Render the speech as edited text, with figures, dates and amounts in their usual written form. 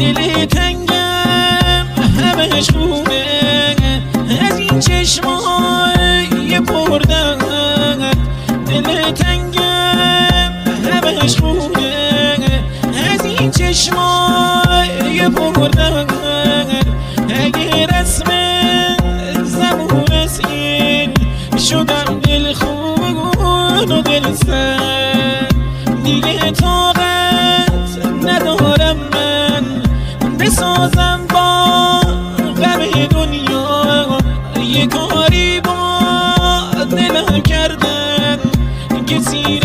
دل تنگم همش خونه از این چشمای پردرد. دل تنگم همش خونه از این چشمای پردرد. اگه رسم زبون رسید شدم دل خون و دل سرد. دیگه طاقت ندارم من بسازم با غم دنیا. یه کاری با دلم کردن کسی